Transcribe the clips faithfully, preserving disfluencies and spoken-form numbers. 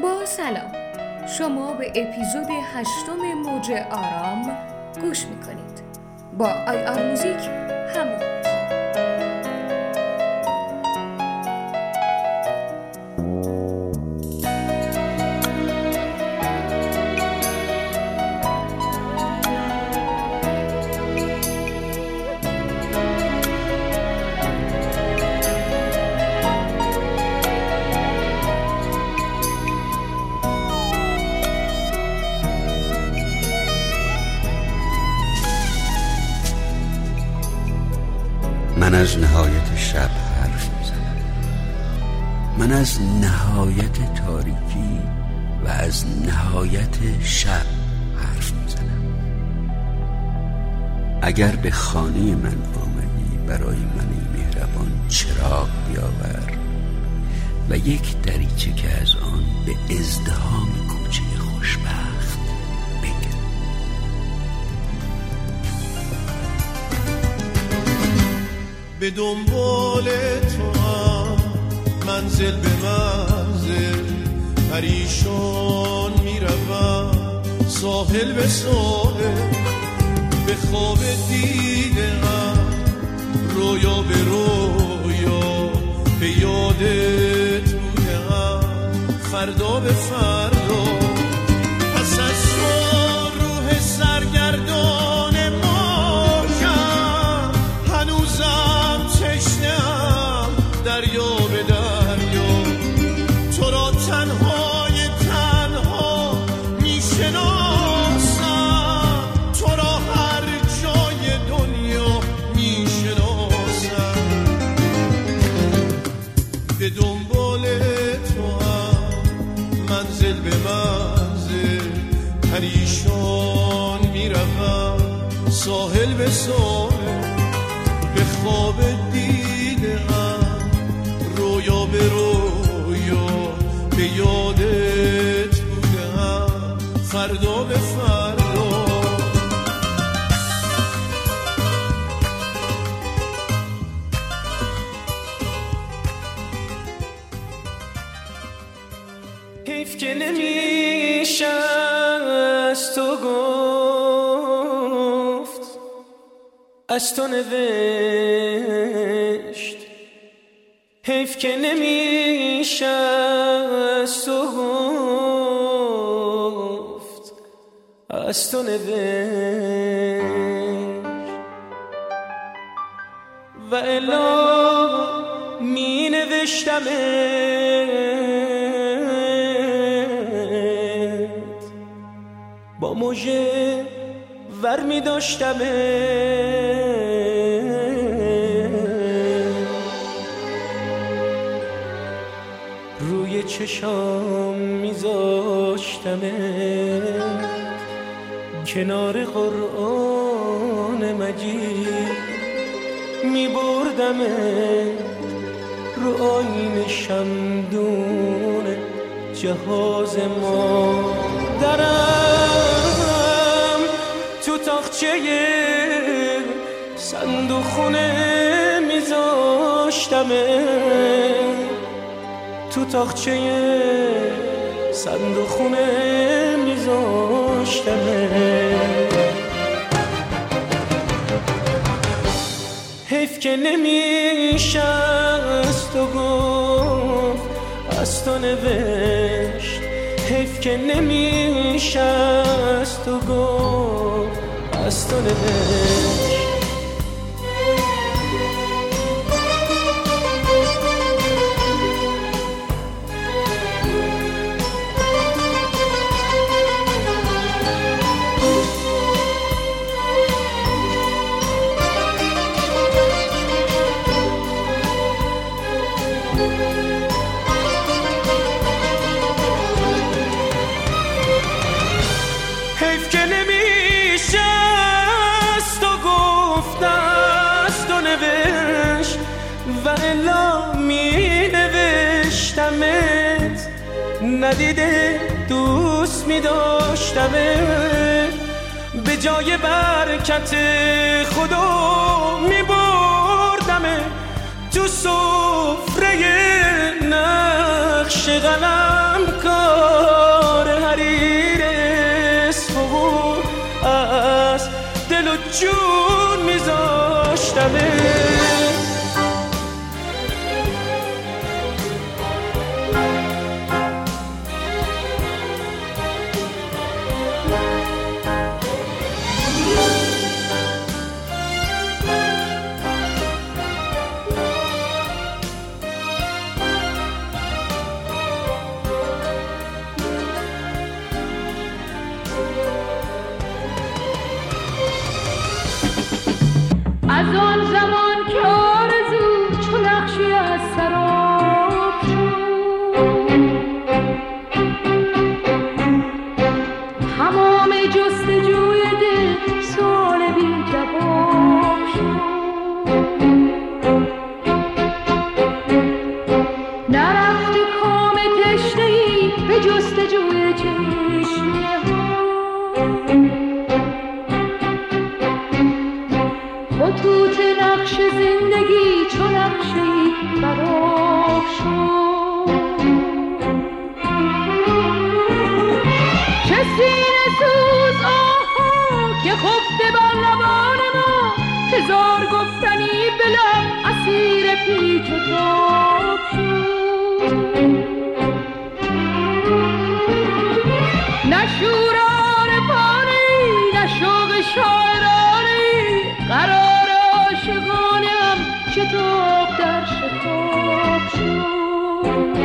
با سلام، شما به اپیزود هشتم موج آرام گوش میکنید. با آی آر موزیک همراه. من از نهایت شب حرف میزنم، من از نهایت تاریکی و از نهایت شب حرف میزنم. اگر به خانه من آمدی، برای من مهربان چراغ بیاور و یک دریچه که از آن به ازدحام کوچه خوشبخت بگیر. به دنبال تو هم منزل به منزل پریشان میروم، ساحل به ساحل به خواب دیده هم، رویا به رویا به یادت بوده هم، فردا به فردا پس از تو روح سرگردان دریا به دریا، تو را تنهای تنها می شناسم، تو را هر جای دنیا می شناسم. به دنبال تو هم منزل به منزل پریشان می روم، ساحل به ساحل به خواب دیده هم، رویا به رویا به یادت بودم، فردا به فردا. حیف که نمیشه از تو گفت، از تو نوشت. حیف که نمیشه از تو گفت، از تو نوشت. و الا می نوشتمت با موجه ور می داشتمت، روی چشام میذاشتمت، کنار قرآن مجید میبردمت، رو آیین شمدون جهاز ما درم، تو تاقچه صندوق خونه میذاشتمت، تو تاقچه صندوق خونه میذاشتمه. حیف که نمیشه از تو گفت، از تو نوشت. حیف که نمیشه از تو گفت، از تو نوشت. حیف که نمیشه از تو گفت، از تو نوشت. و الا می نوشتمت، ندیده دوست می داشتمت، به جای برکت خدا می بردمت تو سفره نقش قلم کار. جون میذاشتمه. از آن زمان که آرزو چو نقشی از سراب شد، تمام جستجوی دل سوال بی جواب شد. نرفت کام تشنه‌ای به جستجوی چشمه ها، خطوط نقش زندگی چو نقشی خراب شد. چه سینه سوز آها که خفته بر لبان ما، هزار گفتنی به لب اسیر پیچ و تاب شد. نه شور عارفانی نه شوق شاعرانی، قرار عاشقانم شتاب در شتاب شد.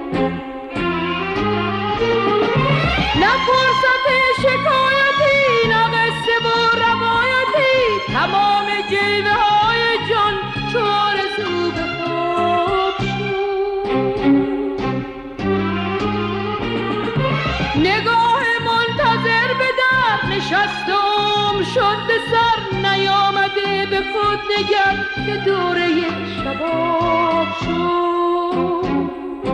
نه فرصت شکایتی نه قصه و روایتی، تمام جیوه های جان چو آرزو به خواب شد. نگاه منتظر به در نشستم شد به سر، نیامده به خود نگر که دوره شباب شد.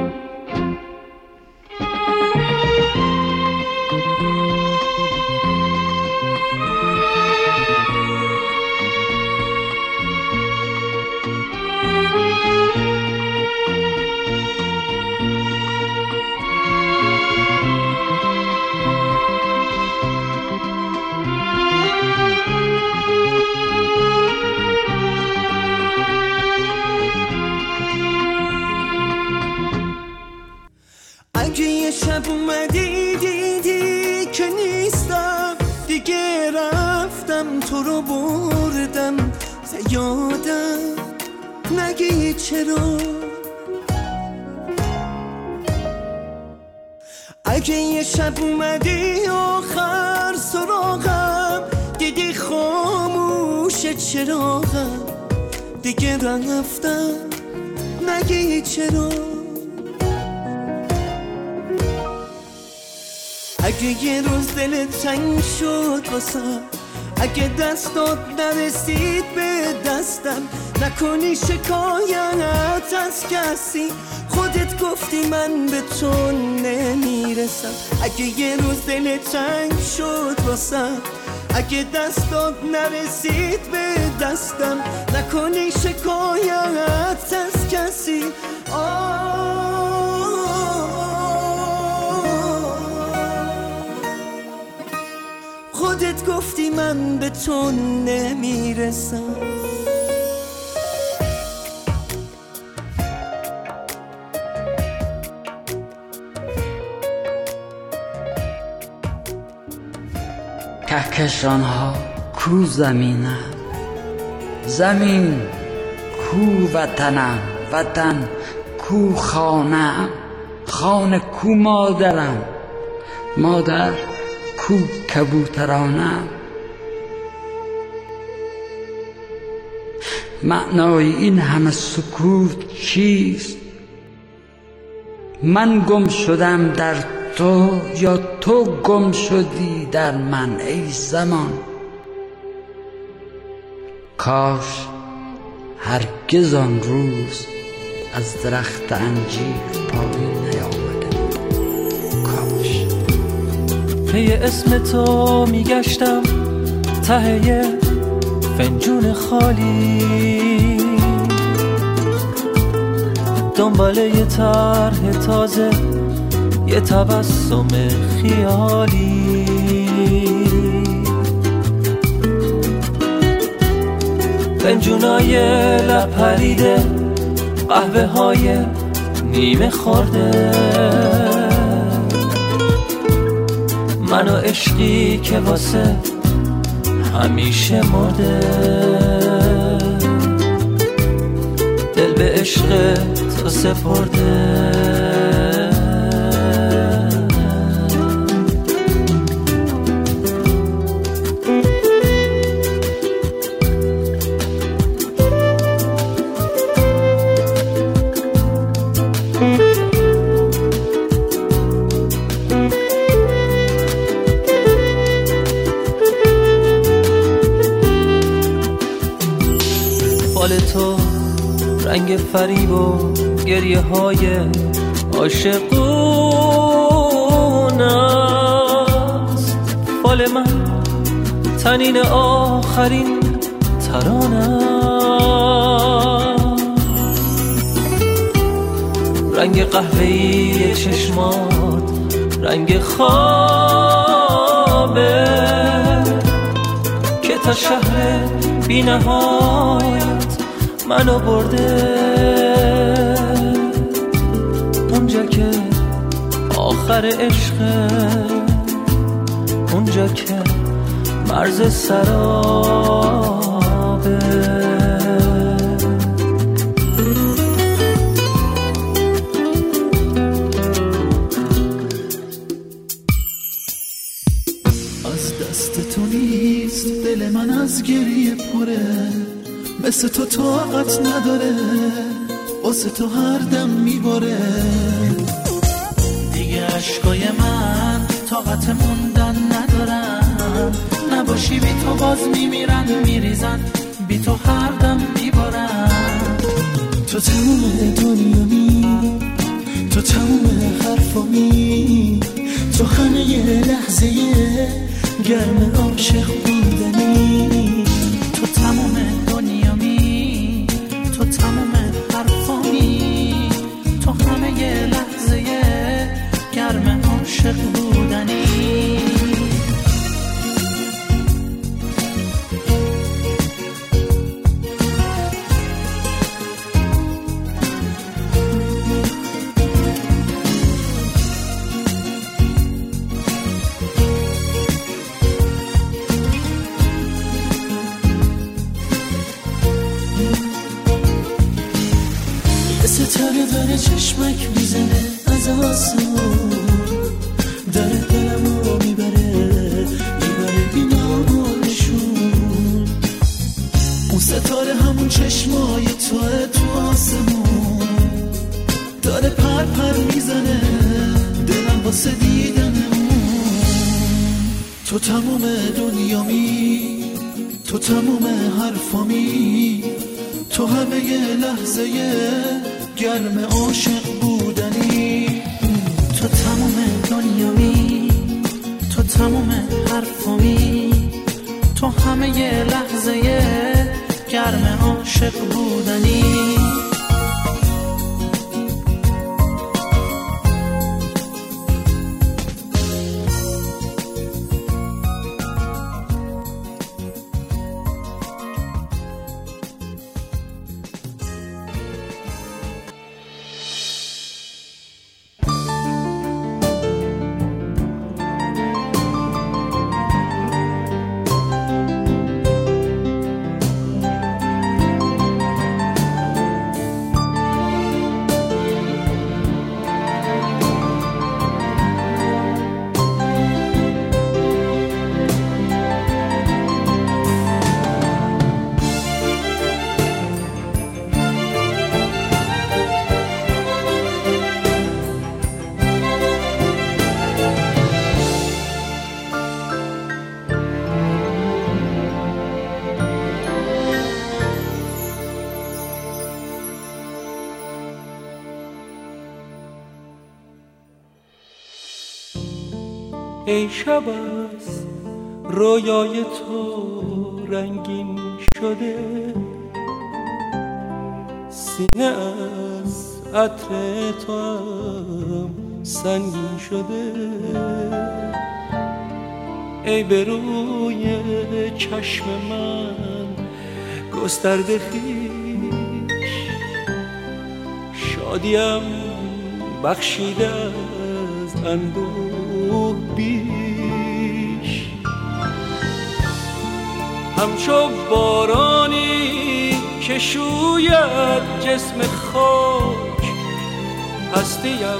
اگه یه شب اومدی دیدی که نیستم دیگه، رفتم تو رو بردم زیادم، نگی چرا. اگه یه شب اومدی آخر سراغم دیدی خاموش چراغم، دیگه رفتم نگی چرا. اگه یه روز دلت تنگ شد واسم، اگه دستات نرسید به دستم، نکنی شکایت از کسی، خودت گفتی من به تو نمیرسم. اگه یه روز دلت تنگ شد واسم، اگه دستات نرسید به دستم، نکنی شکایت از کسی. خودت گفتی من به تو نمیرسم. کهکشان ها کو زمینم، زمین کو وطنم، وطن کو خانم، خانه کو مادرم، مادر کو کبوترانم. معنای این همه سکوت چیست؟ من گم شدم در تو یا تو گم شدی در من ای زمان؟ کاش هرگز آن روز از درخت انجیر پایین نیامده. کاش پی اسم تو میگشتم ته فنجون خالی، دنبال یه طرح تازه، یه تبسم خیالی. فنجونای لب پریده، قهوه های نیمه خورده، من و عشقی که واسه همیشه مرده، دل به عشق تو سپرده. تو رنگ فریب و گریه های عاشقون است، فال من تنین آخرین ترانه، رنگ قهوه‌ای چشمات رنگ خوابه که تا شهر بی نهایت منو برده، اونجا که آخر عشقه، اونجا که مرز سرابه. از دست تو نیست دل من از گریه پره، مثل تو طاقت نداره، واسه تو هر دم میباره، دیگه عشقای من طاقت موندن ندارن، نباشی بی تو باز میمیرن میریزن، بی تو هر دم میبارن. تو تموم دنیامی، تو تموم حرفامی، تو همه یه لحظه گرم عاشق بودنی، تو تموم دنیامی، تو تموم حرفامی، تو همه یه لحظه گرم عاشق بودنی. ستاره داره چشمک میزنه از آسمون، داره دلمو میبره میبره بیمارشون، اون ستاره همون چشمای توه تو آسمون، داره پر پر میزنه دلم واسه دیدنمون. تو تموم دنیامی، تو تموم حرفامی، تو همه یه لحظه گرم عاشق بودنی، تو تموم دنیامی، تو تموم حرفامی، تو همه یه لحظه گرم عاشق بودنی. ای شب از رویای تو رنگین شده، سینه از عطر تو هم سنگین شده، ای به روی چشم من گسترده خویش، شادیم بخشیده از اندوه بیش. همچو بارانی که شوید جسم خاک، هستیم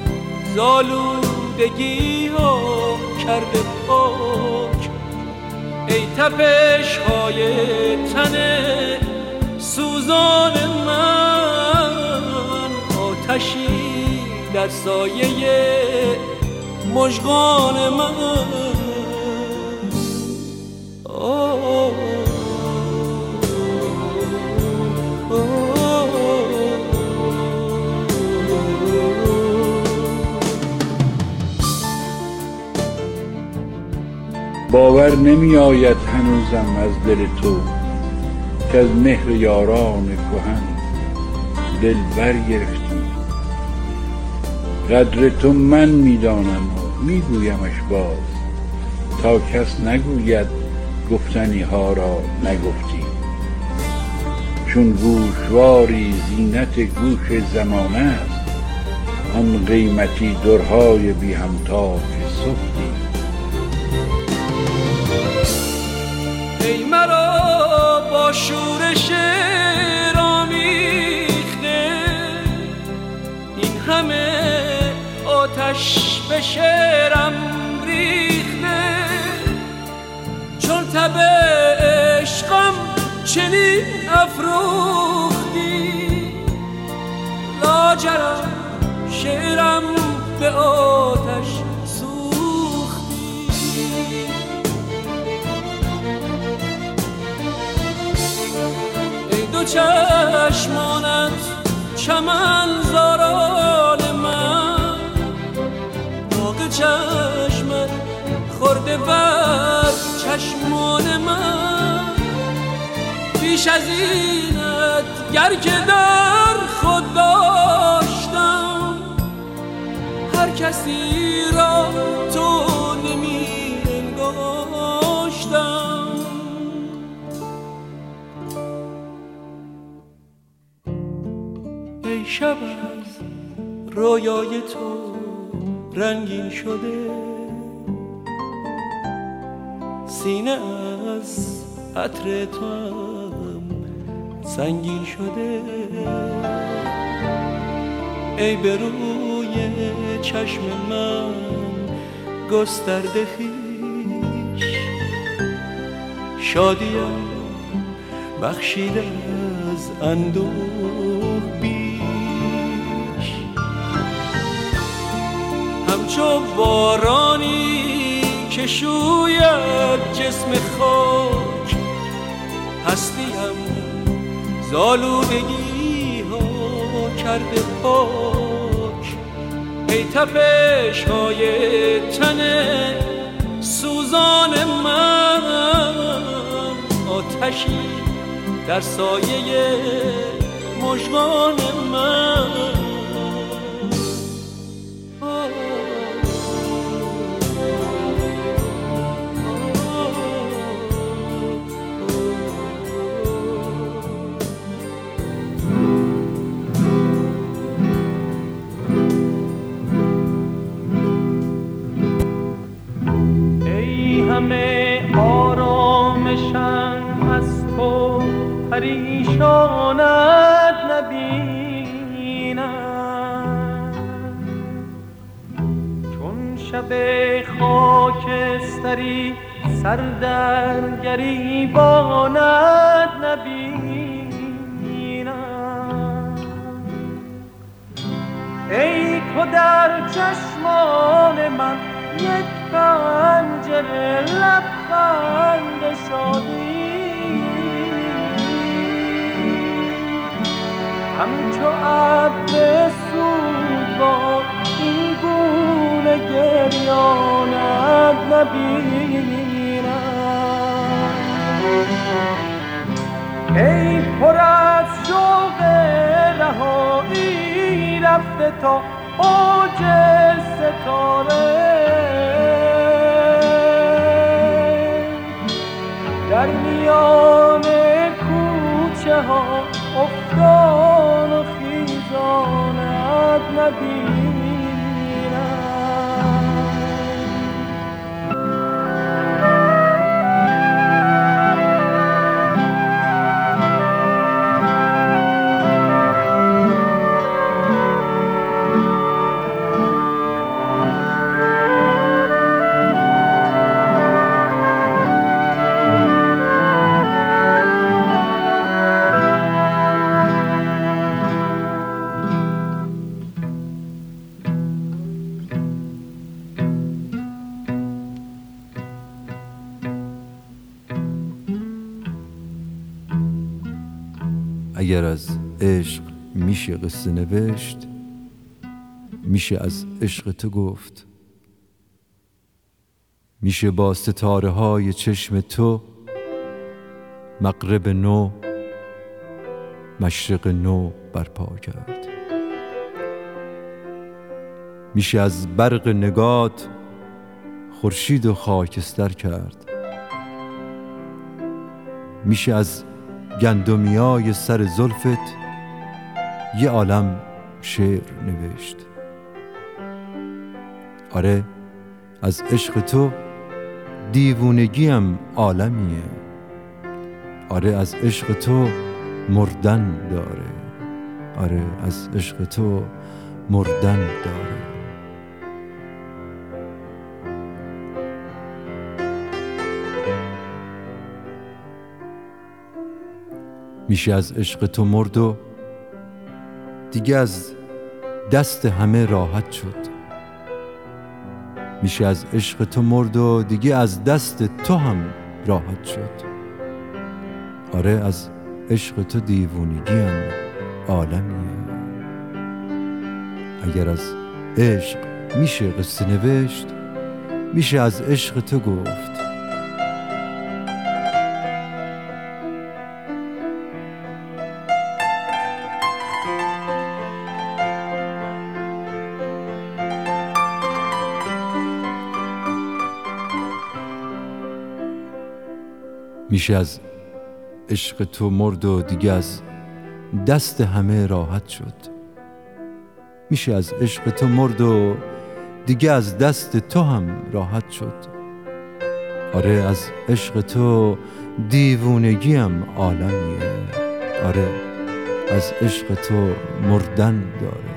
زالودگی ها کرده پاک. ای تپش های تن سوزان من، آتشی در سایه مژگان من. آه باور نمی آید هنوزم از دل تو، که از مهر یاران کهن دل برگرفتی. قدر تو من می دانم و می گویمش باز، تا کس نگوید گفتنی ها را نگفتی. چون گوشواری زینت گوش زمانه است، آن قیمتی درهای بی همتا که سفتی. ای مرا با شورش رامیخته، این همه آتش به شعرم ریخته. چون تب عشقم چنین افروختی، لاجرم شعرم به آتش سوختی. ای دو چشمانت چمن زاران من، باغ چشمت خورده بر چشمان من. پیش از اینت گر که در خود داشتم، هر کسی را تو نمی انگاشتم. ای شب از رویای تو رنگین شده، سینه از عطر تو هم سنگین شده. ای به روی چشم من گسترده خویش، شادیم بخشیده از اندوه بیش. همچو بارانی که شوید جسم خاک، هستیم زالودگی ها کرده پاک. ای تپش های تن سوزان من، آتشی در سایه مژگان من. همه آرامشم از تو پریشانت نبینم. چون شب خاکستری سر در گریبانت نبینم. ای تو در چشمان من یک پنجره لبخند شادی، همچو ابر سوگوار این گونه گریانت نبینم. ای پر از شوق رهایی رفته تا اوج ستاره، در میان کوه اگر از عشق میشه قصه نوشت، میشه از عشق تو گفت. میشه با ستاره های چشم تو مغرب نو، مشرق نو برپا کرد. میشه از برق نگات خورشید و خاکستر کرد. میشه از گندمیای سر زلفت یه عالم شعر نوشت. آره از عشق تو دیوونگیم عالمیه. آره از عشق تو مردن داره. آره از عشق تو مردن داره. میشه از عشق تو مرد و دیگه از دست همه راحت شد. میشه از عشق تو مرد و دیگه از دست تو هم راحت شد. آره از عشق تو دیوونگیم عالمیه. اگر از عشق میشه قصه نوشت، میشه از عشق تو گفت. میشه از عشق تو مرد و دیگه از دست همه راحت شد. میشه از عشق تو مرد و دیگه از دست تو هم راحت شد. آره از عشق تو دیوونگیم عالمیه. آره از عشق تو مردن داره.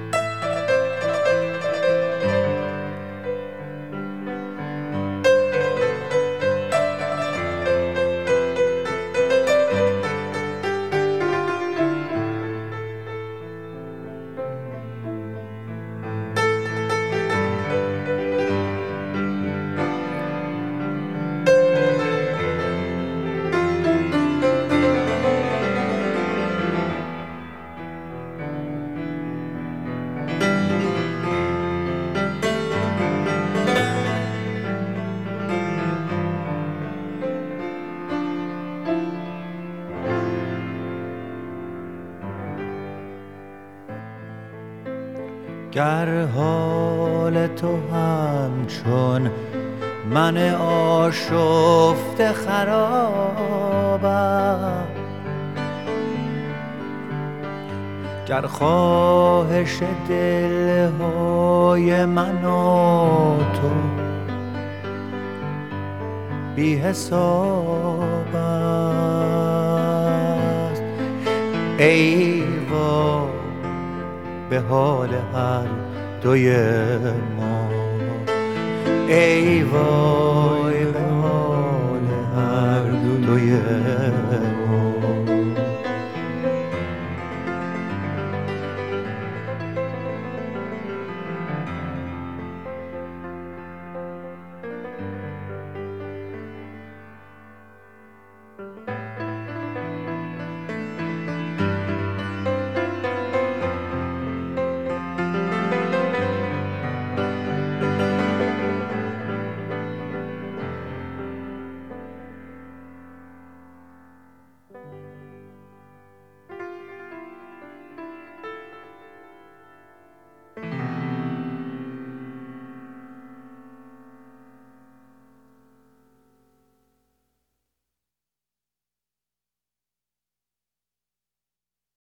گر حال تو همچون من آشفته خرابم، گر خواهش دلهای من و تو بی حساب است، ای وای به حال هر دوی ما، ای وای به حال هر دوی